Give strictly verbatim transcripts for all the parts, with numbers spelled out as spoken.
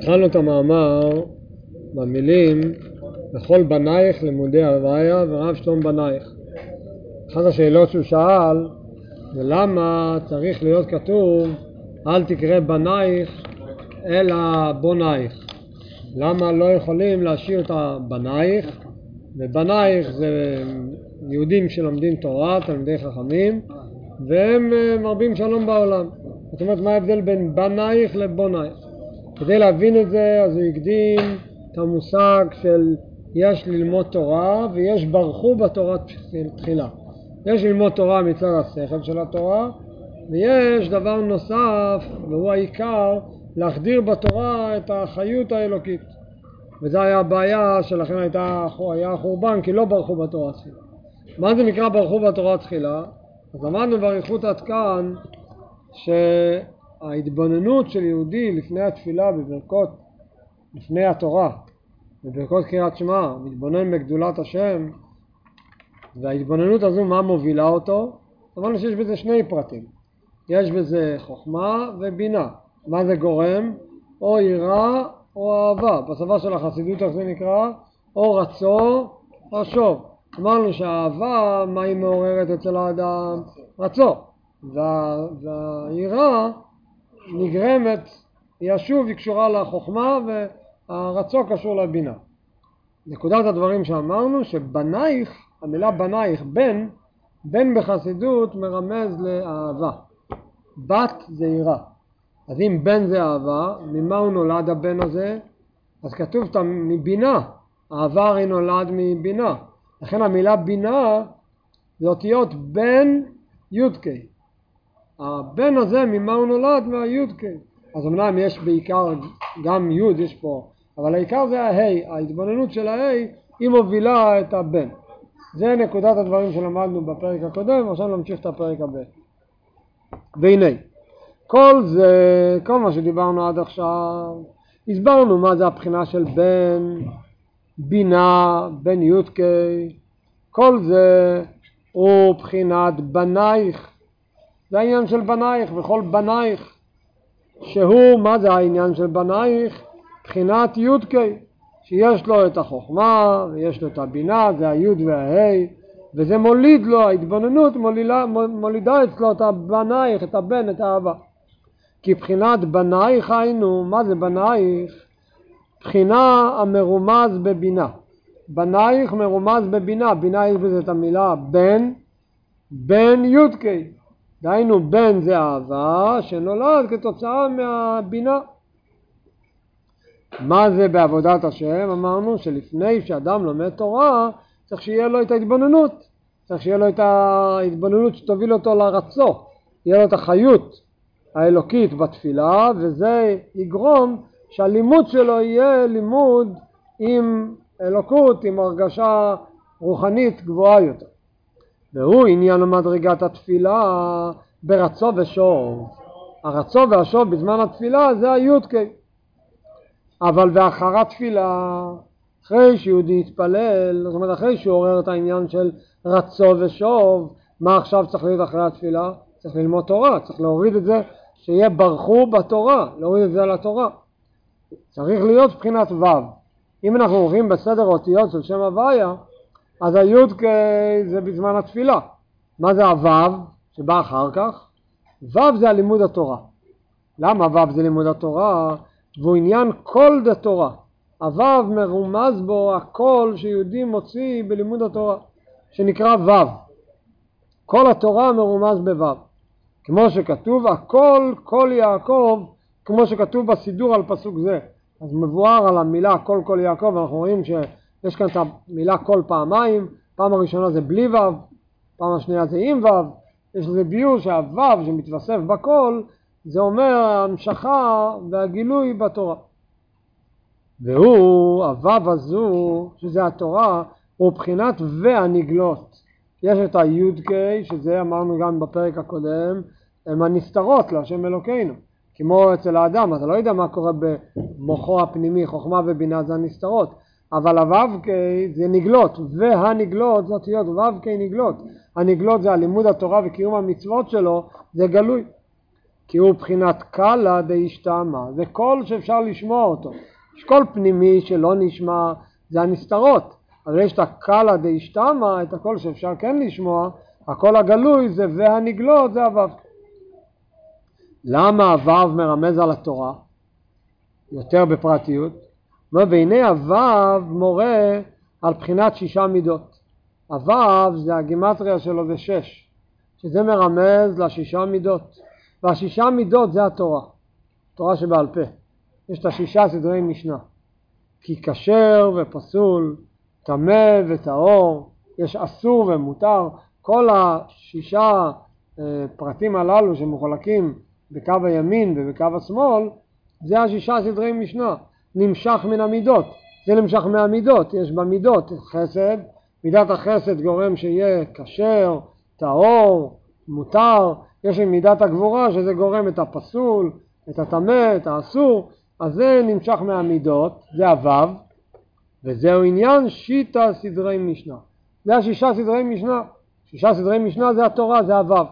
התחלנו את המאמר במילים לכל בנייך לימודי הוויה ורב שלום בנייך. אחת השאלות שהוא שאל זה למה צריך להיות כתוב אל תקרא בנייך אלא בונייך. למה לא יכולים להשאיר את הבנייך? ובנייך זה יהודים שלומדים תורה, תלמידי חכמים, והם מרבים שלום בעולם. זאת אומרת, מה ההבדל בין בנייך לבונייך? כדי להבין את זה, אז הוא הקדים את המושג של יש ללמוד תורה ויש ברכו בתורה תחילה. יש ללמוד תורה מצד השכל של התורה, ויש דבר נוסף, והוא העיקר, להחדיר בתורה את החיות האלוקית. וזו היה הבעיה שלכן הייתה, היה חורבן, כי לא ברכו בתורה תחילה. מה זה נקרא ברכו בתורה תחילה? אז אמרנו בריחות עד כאן, שההתבוננות של יהודי לפני התפילה בברכות, לפני התורה, בברכות קריאת שמע, מתבונן בגדולת השם, וההתבוננות הזו מה מובילה אותו? אמרנו שיש בזה שני פרטים. יש בזה חוכמה ובינה. מה זה גורם? או יראה או אהבה. בשפה של החסידות זה נקרא או רצו או שוב. אמרנו שהאהבה, מה היא מעוררת אצל האדם? רצו. וה, והיראה נגרמת, היא שוב היא קשורה לחוכמה והרצו קשור לבינה. נקודת הדברים שאמרנו שבנייך, המילה בנייך, בן, בן בחסידות מרמז לאהבה. בת זה יראה. אז אם בן זה אהבה, ממה הוא נולד הבן הזה? אז כתוב אותה מבינה. אהבה הרי נולד מבינה. לכן המילה בינה זה אותיות בן יודקי. הבן הזה ממה הוא נולד? מהיודקי. אז אמנם יש בעיקר גם יוד יש פה, אבל העיקר זה ההי. ההתבוננות של ההי היא מובילה את הבן. זה נקודת הדברים שלמדנו בפרק הקודם, עכשיו נמשיך את הפרק הבא. והנה, כל זה, כל מה שדיברנו עד עכשיו, הסברנו מה זה הבחינה של בן, בינה, בן יודקי, כל זה הוא בחינת בנייך. זה העניין של בנייך, וכל בנייך, שהוא, מה זה העניין של בנייך? בחינת יודקי, שיש לו את החוכמה, ויש לו את הבינה, זה היוד וההי, וזה מוליד לו, ההתבוננות מולידה, מולידה אצלו את הבנייך, את הבן, את האהבה. כי בחינת בנייך היינו, מה זה בנייך? בחינה המרומז בבינה. בנייך מרומז בבינה, בינה יש בזה את המילה בן, בן יודקי. דהיינו בן זה אהבה שנולד כתוצאה מהבינה. מה זה בעבודת השם? אמרנו שלפני שאדם לומד תורה צריך שיהיה לו את ההתבוננות. צריך שיהיה לו את ההתבוננות שתוביל אותו לרצו. יהיה לו את החיות האלוקית בתפילה, וזה יגרום שהלימוד שלו יהיה לימוד עם אלוקות, עם הרגשה רוחנית גבוהה יותר. והוא עניין למדרגת התפילה ברצו ושוב. הרצו והשוב בזמן התפילה זה היודקי. אבל ואחר התפילה, אחרי שיהודי יתפלל, זאת אומרת אחרי שהוא עורר את העניין של רצו ושוב, מה עכשיו צריך להיות אחרי התפילה? צריך ללמוד תורה, צריך להוריד את זה, שיהיה ברכו בתורה, להוריד את זה על התורה. צריך להיות בחינת ו'. אם אנחנו הולכים בסדר אותיות של שם הוויה, אז היודקי זה בזמן התפילה. מה זה הו' שבא אחר כך? ו' זה הלימוד התורה. למה ו' זה לימוד התורה? והוא עניין כל דתורה. הו' מרומז בו הכל שיהודי מוציא בלימוד התורה, שנקרא ו'. כל התורה מרומז בו'. כמו שכתוב, הכל, כל יעקב, כמו שכתוב בסידור על פסוק זה. אז מבואר על המילה כל כל יעקב, אנחנו רואים שיש כאן את המילה כל פעמיים, פעם הראשונה זה בלי ו', פעם השנייה זה עם ו', יש לזה ביור שהו' שמתווסף בכל, זה אומר ההמשכה והגילוי בתורה. והוא, הו' הזו, שזה התורה, הוא בחינת והנגלות. יש את היודקי, שזה אמרנו גם בפרק הקודם, הם הנסתרות להשם אלוקינו. כמו אצל האדם, אתה לא יודע מה קורה במוחו הפנימי, חוכמה ובינה זה הנסתרות. אבל הו"קי זה נגלות, והנגלות זאת להיות ו"קי נגלות. הנגלות זה הלימוד התורה וקיום המצוות שלו, זה גלוי. כי הוא בחינת קלה דהשתמע, זה קול שאפשר לשמוע אותו. יש קול פנימי שלא נשמע, זה הנסתרות, אבל יש את הקלה דהשתמע, את הקול שאפשר כן לשמוע, הקול הגלוי זה והנגלות, זה הוו. למה הוו מרמז על התורה? יותר בפרטיות. והנה הוו מורה על בחינת שישה מידות. הוו זה הגימטריה שלו זה שש, שזה מרמז לשישה מידות. והשישה מידות זה התורה, תורה שבעל פה. יש את השישה סדרי משנה. כי כשר ופסול, טמא וטהור, יש אסור ומותר. כל השישה אה, פרטים הללו שמחולקים בקו הימין ובקו השמאל, זה השישה סדרי משנה. נמשך מן המידות, זה נמשך מהמידות. יש במידות חסד, מידת החסד גורם שיהיה כשר, טהור, מותר. יש מידת הגבורה שזה גורם את הפסול, את הטמא, את האסור. אז זה נמשך מהמידות, זה הוו, וזהו עניין שיטה סדרי משנה. זה השישה סדרי משנה. שישה סדרי משנה זה התורה, זה הוו.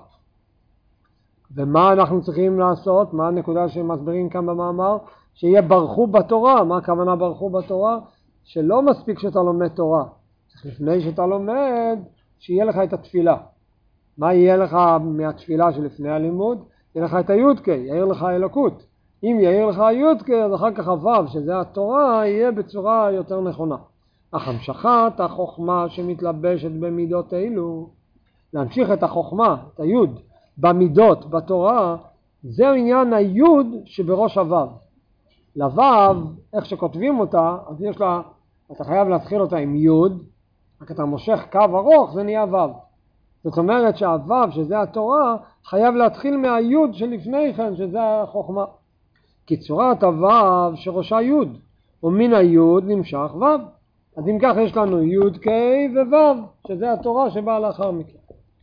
ומה אנחנו צריכים לעשות? מה הנקודה שמסבירים כאן במאמר? שיהיה ברכו בתורה. מה הכוונה ברכו בתורה? שלא מספיק שאתה לומד תורה. לפני שאתה לומד, שיהיה לך את התפילה. מה יהיה לך מהתפילה שלפני הלימוד? יהיה לך את היודקי, יאיר לך אלוקות. אם יאיר לך היודקי, אז אחר כך הוו, שזה התורה, יהיה בצורה יותר נכונה. אך המשכת החוכמה שמתלבשת במידות אלו, להמשיך את החוכמה, את היוד, במידות, בתורה, זהו עניין היוד שבראש הוו. לוו, איך שכותבים אותה, אז יש לה, אתה חייב להתחיל אותה עם יוד, רק אתה מושך קו ארוך, זה נהיה וו. זאת אומרת שהוו, שזה התורה, חייב להתחיל מהיוד שלפני כן, שזה החוכמה. כי צורת הוו שראשה יוד, ומן היוד נמשך וו. אז אם כך יש לנו יוד קי ווו, שזה התורה שבאה לאחר מכן.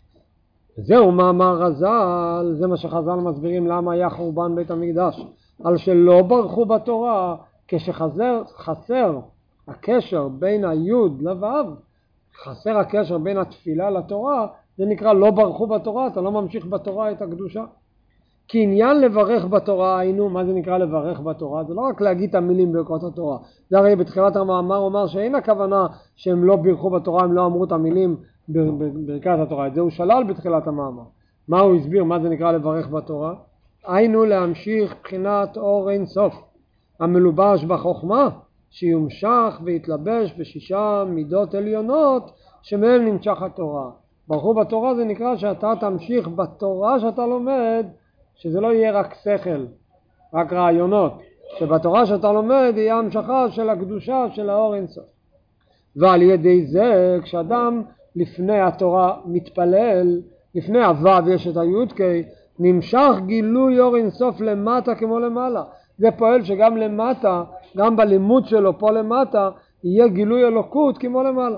זהו מאמר חז"ל, זה מה שחז"ל מסבירים למה היה חורבן בית המקדש. על שלא ברכו בתורה, כשחסר חסר הקשר בין היוד לוו, חסר הקשר בין התפילה לתורה, זה נקרא לא ברכו בתורה, אתה לא ממשיך בתורה את הקדושה. כי עניין לברך בתורה, היינו, מה זה נקרא לברך בתורה? זה לא רק להגיד את המילים ברכות התורה. זה הרי בתחילת המאמר אומר שאין הכוונה שהם לא ברכו בתורה, הם לא אמרו את המילים ברכת התורה. את זה הוא שלל בתחילת המאמר. מה הוא הסביר? מה זה נקרא לברך בתורה? היינו להמשיך בחינת אור אין סוף, המלובש בחוכמה, שיומשך ויתלבש בשישה מידות עליונות, שמהם נמשך התורה. ברכו בתורה זה נקרא שאתה תמשיך בתורה שאתה לומד, שזה לא יהיה רק שכל, רק רעיונות, שבתורה שאתה לומד יהיה המשכה של הקדושה של האור אין סוף. ועל ידי זה, כשאדם לפני התורה מתפלל, לפני הוו יש את היודקי, נמשך גילוי אור אין סוף למטה כמו למעלה. זה פועל שגם למטה, גם בלימוד שלו פה למטה, יהיה גילוי אלוקות כמו למעלה.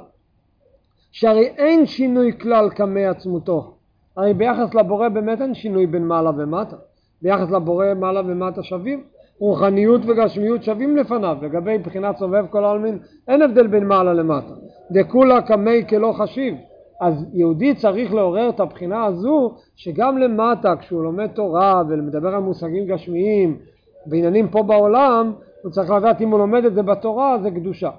שהרי אין שינוי כלל כמי עצמותו. הרי ביחס לבורא באמת אין שינוי בין מעלה ומטה. ביחס לבורא מעלה ומטה שווים. רוחניות וגשמיות שווים לפניו. לגבי בחינת סובב כל העלמין, אין הבדל בין מעלה למטה. דכולה כמי כלא חשיב. אז יהודי צריך לעורר את הבחינה הזו, שגם למטה, כשהוא לומד תורה ומדבר על מושגים גשמיים, בעניינים פה בעולם, הוא צריך לדעת אם הוא לומד את זה בתורה, זה קדושה.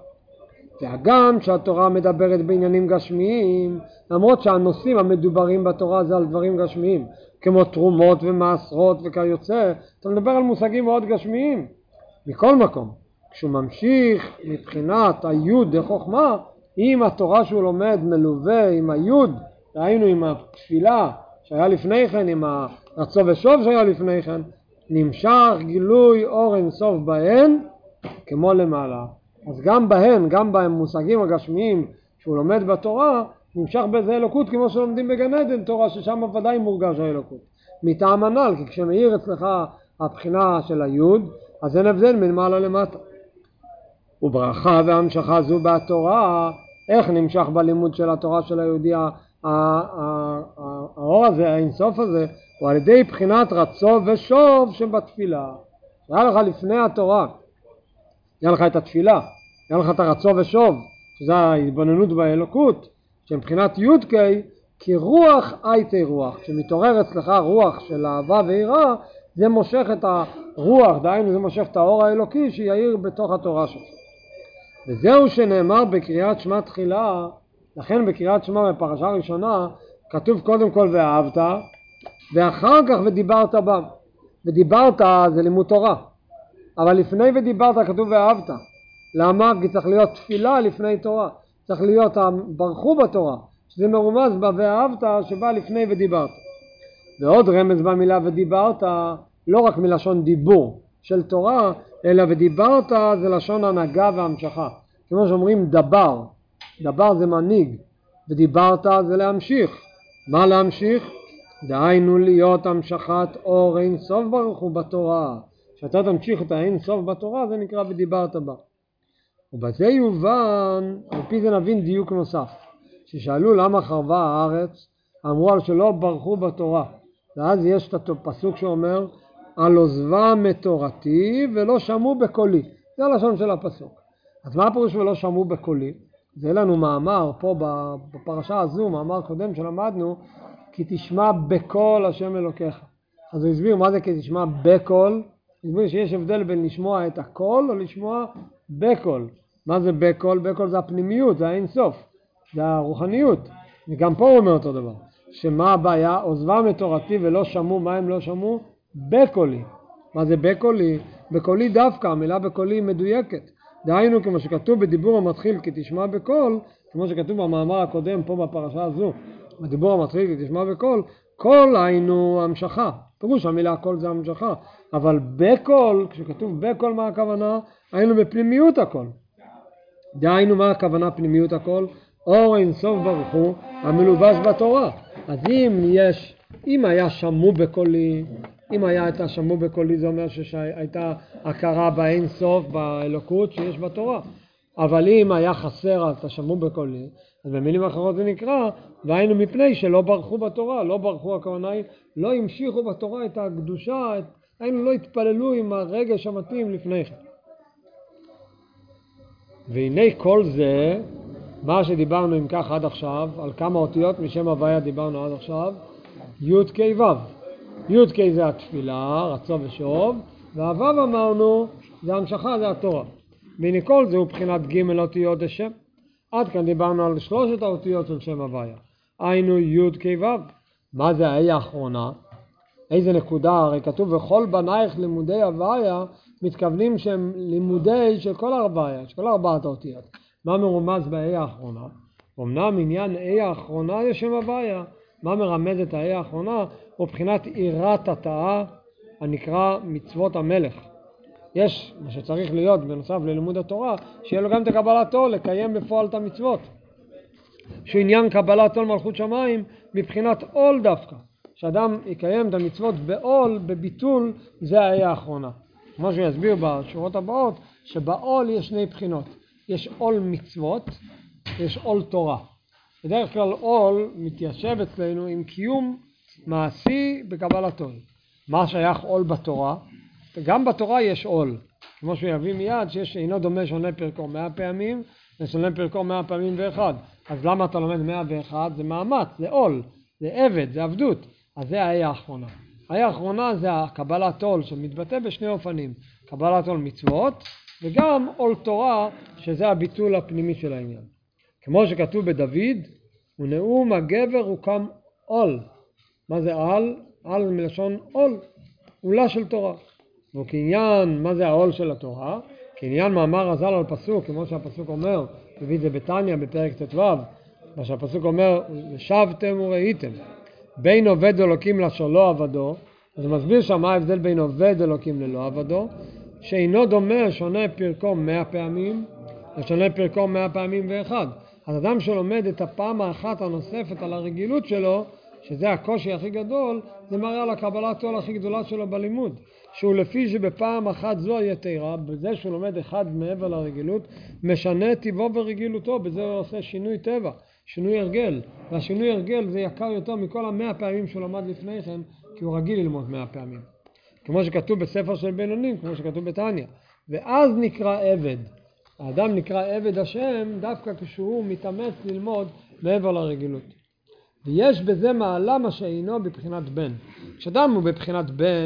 והגם שהתורה מדברת בעניינים גשמיים, למרות שהנושאים המדוברים בתורה זה על דברים גשמיים, כמו תרומות ומעשרות וכיוצא, אתה מדבר על מושגים מאוד גשמיים. מכל מקום, כשהוא ממשיך מבחינת היוד דחוכמה, אם התורה שהוא לומד מלווה עם היוד, ראינו עם התפילה שהיה לפני כן, עם הרצו ושוב שהיה לפני כן, נמשך גילוי אור אין סוף בהן כמו למעלה. אז גם בהן, גם במושגים הגשמיים שהוא לומד בתורה, נמשך בזה אלוקות כמו שלומדים בגן עדן, תורה ששם ודאי מורגש האלוקות. מטעם הנ"ל, כי כשמאיר אצלך הבחינה של היוד, אז אין הבדל מן מעלה למטה. וברכה והמשכה זו בתורה, איך נמשך בלימוד של התורה של היהודי האור הזה, האינסוף הזה, הוא על ידי בחינת רצו ושוב שבתפילה. היה לך לפני התורה, היה לך את התפילה, היה לך את הרצו ושוב, שזה ההתבוננות באלוקות, שמבחינת יודקי, כי רוח הייתי רוח, כשמתעורר אצלך רוח של אהבה ויראה, זה מושך את הרוח, דהיינו זה מושך את האור האלוקי שיעיר בתוך התורה שלו. וזהו שנאמר בקריאת שמע תחילה, לכן בקריאת שמע בפרשה הראשונה כתוב קודם כל ואהבת, ואחר כך ודיברת בם. ודיברת זה לימוד תורה, אבל לפני ודיברת כתוב ואהבת. למה? כי צריך להיות תפילה לפני תורה, צריך להיות ברכו בתורה, שזה מרומז בה ואהבת שבא לפני ודיברת. ועוד רמז במילה ודיברת, לא רק מלשון דיבור של תורה, אלא ודיברת זה לשון הנהגה והמשכה. כמו שאומרים דבר, דבר זה מנהיג, ודיברת זה להמשיך. מה להמשיך? דהיינו להיות המשכת אור אין סוף ברוך הוא בתורה. שאתה תמשיך את האין סוף בתורה, זה נקרא ודיברת בה. ובזה יובן, על פי זה נבין דיוק נוסף. ששאלו למה חרבה הארץ, אמרו על שלא ברכו בתורה. ואז יש את הפסוק שאומר, על עוזבה מתורתי ולא שמעו בקולי. זה הלשון של הפסוק. אז מה הפירוש ולא שמעו בקולי? זה לנו מאמר פה בפרשה הזו, מאמר קודם שלמדנו, כי תשמע בקול השם אלוקיך. אז הוא הסביר מה זה כי תשמע בקול. הוא הסביר שיש הבדל בין לשמוע את הקול או לשמוע בקול. מה זה בקול? בקול זה הפנימיות, זה האין סוף, זה הרוחניות. וגם פה הוא אומר אותו דבר. שמה הבעיה? עוזבה מתורתי ולא שמעו. מה הם לא שמעו? בקולי. מה זה בקולי? בקולי דווקא, המילה בקולי מדויקת. דהיינו כמו שכתוב בדיבור המתחיל כי תשמע בקול, כמו שכתוב במאמר הקודם פה בפרשה הזו, בדיבור המתחיל כי תשמע בקול, קול היינו המשכה. פירוש המילה קול זה המשכה. אבל בקול, כשכתוב בקול מה הכוונה? היינו בפנימיות הקול. דהיינו מה הכוונה פנימיות הקול? אור אין סוף ברוך הוא המלובש בתורה. אז אם יש, אם היה שמעו בקולי, אם היה הייתה שמעו בקולי, זה אומר שהייתה הכרה באין סוף, באלוקות שיש בתורה. אבל אם היה חסר אז שמעו בקולי, אז במילים אחרות זה נקרא, והיינו מפני שלא ברכו בתורה. לא ברכו הכוונה היא, לא המשיכו בתורה את הקדושה, את, היינו לא התפללו עם הרגש המתאים לפני כן. והנה כל זה, מה שדיברנו עם כך עד עכשיו, על כמה אותיות משם הוויה דיברנו עד עכשיו, י' כ' ו'. י' כ' זה התפילה, רצו ושוב, והו' אמרנו, זה המשכה, זה התורה. והנה כל זה הוא בחינת ג' אותיות השם. עד כאן דיברנו על שלושת האותיות של שם הוויה. היינו י' כ' ו'. מה זה ההיא האחרונה? איזה נקודה? הרי כתוב וכל בנייך לימודי הוויה, מתכוונים שהם לימודי של כל הוויה, של כל ארבעת האותיות. מה מרומז בהיא האחרונה? אמנם עניין ההיא האחרונה זה שם הוויה. מה מרמז את ההיא האחרונה? הוא בחינת עירת התאה הנקרא מצוות המלך. יש מה שצריך להיות בנוסף ללימוד התורה, שיהיה לו גם את הקבלת עול, לקיים בפועל את המצוות. שעניין קבלת עול מלכות שמיים מבחינת עול דווקא. שאדם יקיים את המצוות בעול, בביטול, זה ההיא האחרונה. כמו שהוא יסביר בשורות הבאות, שבעול יש שני בחינות. יש עול מצוות, יש עול תורה. בדרך כלל עול מתיישב אצלנו עם קיום מעשי בקבלת עול. מה שייך עול בתורה? גם בתורה יש עול. כמו שהוא יביא מיד שיש אינו דומה שונה פרקו מאה פעמים, ושונה פרקו מאה פעמים ואחד. אז למה אתה לומד מאה ואחד? זה מאמץ, זה עול, זה עבד, זה עבדות. אז זה ההיא האחרונה. ההיא האחרונה זה הקבלת עול שמתבטא בשני אופנים. קבלת עול מצוות וגם עול תורה שזה הביטול הפנימי של העניין. כמו שכתוב בדוד, ונאום הגבר הוקם עול. מה זה על? על מלשון עול, עולה של תורה. וכעניין, מה זה העול של התורה? כעניין מאמר הזל על פסוק, כמו שהפסוק אומר, תביא את זה בתניא בפרק ט"ו, מה שהפסוק אומר, שבתם וראיתם, בין עובד אלוקים לאשר לא עבדו. אז הוא מסביר שם מה ההבדל בין עובד אלוקים ללא עבדו, שאינו דומה שונה פרקו מאה פעמים, ושונה פרקו מאה פעמים ואחד. אז אדם שלומד את הפעם האחת הנוספת על הרגילות שלו, שזה הקושי הכי גדול, זה מראה על הקבלת עול הכי גדולה שלו בלימוד. שהוא לפי שבפעם אחת זו היתרה, בזה שהוא לומד אחד מעבר לרגילות, משנה טבעו ורגילותו, בזה הוא עושה שינוי טבע, שינוי הרגל. והשינוי הרגל זה יקר יותר מכל המאה פעמים שהוא למד לפני כן, כי הוא רגיל ללמוד מאה פעמים. כמו שכתוב בספר של בינונים, כמו שכתוב בתניא. ואז נקרא עבד. האדם נקרא עבד השם דווקא כשהוא מתאמץ ללמוד מעבר לרגילות. ויש בזה מעלה מה שאינו בבחינת בן. כשאדם הוא בבחינת בן,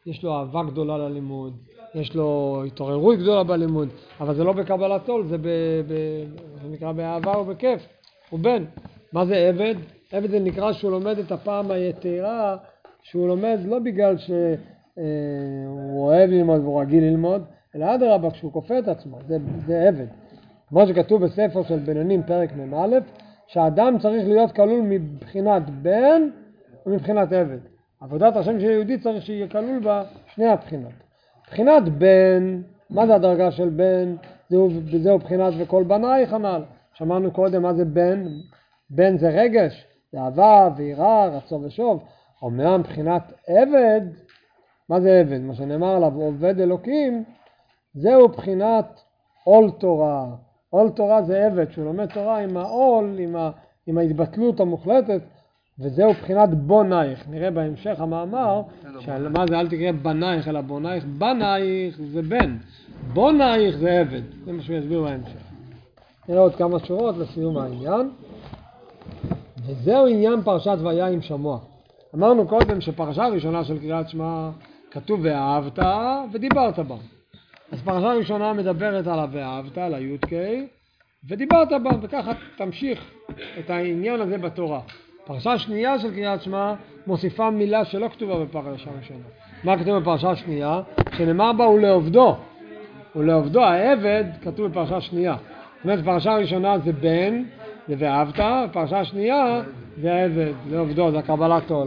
יש לו אהבה גדולה ללימוד, יש לו התעוררות גדולה בלימוד, אבל זה לא בקבלת עול, זה, ב, ב, זה נקרא באהבה ובכיף, הוא בן. מה זה עבד? עבד זה נקרא שהוא לומד את הפעם היתרה, שהוא לומד לא בגלל שהוא אוהב ללמוד והוא רגיל ללמוד, אלא אדרבה כשהוא כופה את עצמו, זה, זה עבד. כמו שכתוב בספר של בינונים פרק מ"א, שהאדם צריך להיות כלול מבחינת בן ומבחינת עבד. עבודת השם של יהודי צריך שיהיה כלול בה שני הבחינות. בחינת בן, מה זה הדרגה של בן? זהו, זהו בחינת וכל בנייך הנ"ל. שמענו קודם מה זה בן. בן זה רגש, זה אהבה ויראה, רצון ושוב. אומנם בחינת עבד, מה זה עבד? מה שנאמר עליו, עובד אלוקים, זהו בחינת עול תורה. עול תורה זה עבד, שהוא לומד תורה עם העול, עם, ה, עם ההתבטלות המוחלטת, וזהו בחינת בונייך. נראה בהמשך המאמר, מה זה אל תקרא בנייך אלא בונייך, בנייך זה בן, בונייך זה עבד. זה מה שהוא יסביר בהמשך. נראה עוד כמה שורות לסיום העניין. וזהו עניין פרשת והיה עם שמוע. אמרנו קודם שפרשה ראשונה של קריאת שמע כתוב ואהבת ודיברת בה. אז פרשה ראשונה מדברת על ואהבת, על הי"ק, ודיברת בה, וככה תמשיך את העניין הזה בתורה. פרשה שנייה של קריאת שמע מוסיפה מילה שלא כתובה בפרשה ראשונה. מה כתוב בפרשה שנייה? שנאמר בה ולעובדו. ולעובדו העבד כתוב בפרשה שנייה. זאת אומרת, פרשה ראשונה זה בן, זה ואהבת, פרשה שנייה זה העבד, לעובדו, זה קבלת עול.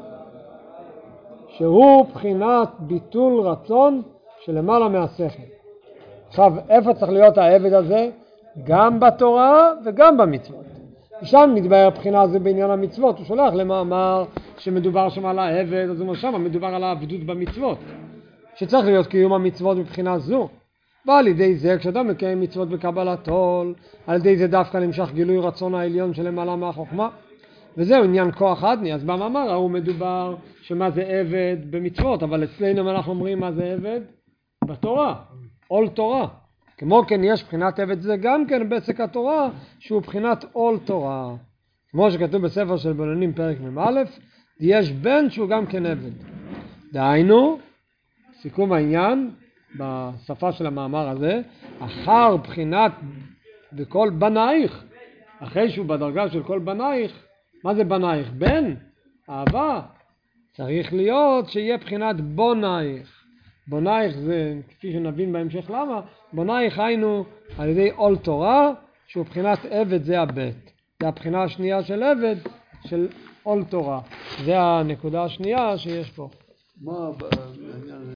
שהוא בחינת ביטול רצון שלמעלה מהשכל. עכשיו, איפה צריך להיות העבד הזה? גם בתורה וגם במצוות. שם מתבהר הבחינה הזה בעניין המצוות. הוא שולח למאמר שמדובר שם על העבד, אז הוא שם מדובר על העבדות במצוות. שצריך להיות קיום המצוות מבחינה זו. ועל ידי זה, כשאתה מקיים מצוות בקבלת עול, על ידי זה דווקא נמשך גילוי רצון העליון שלמעלה מהחוכמה. וזהו עניין כוח אדני. אז במאמר הוא מדובר שמה זה עבד במצוות, אבל אצלנו אנחנו אומרים מה זה עבד בתורה, עול תורה. כמו כן יש בחינת עבד זה גם כן בעסק התורה, שהוא בחינת עול תורה. כמו שכתוב בספר של בינונים פרק מ"א, יש בן שהוא גם כן עבד. דהיינו, סיכום העניין בשפה של המאמר הזה, אחר בחינת בכל בנייך, אחרי שהוא בדרגה של כל בנייך, מה זה בנייך? בן, אהבה, צריך להיות שיהיה בחינת בונייך. בונייך זה, כפי שנבין בהמשך למה, בונייך היינו על ידי עול תורה, שהוא בחינת עבד זה הבית. זה הבחינה השנייה של עבד, של עול תורה. זה הנקודה השנייה שיש פה. מה